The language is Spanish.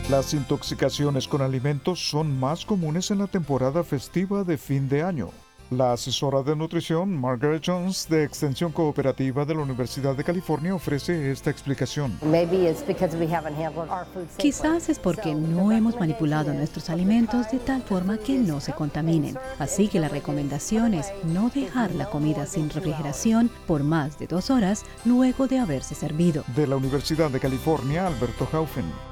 Las intoxicaciones con alimentos son más comunes en la temporada festiva de fin de año. La asesora de nutrición Margaret Jones de Extensión Cooperativa de la Universidad de California ofrece esta explicación. Quizás es porque no hemos manipulado nuestros alimentos de tal forma que no se contaminen. Así que la recomendación es no dejar la comida sin refrigeración por más de 2 horas luego de haberse servido. De la Universidad de California, Alberto Haufen.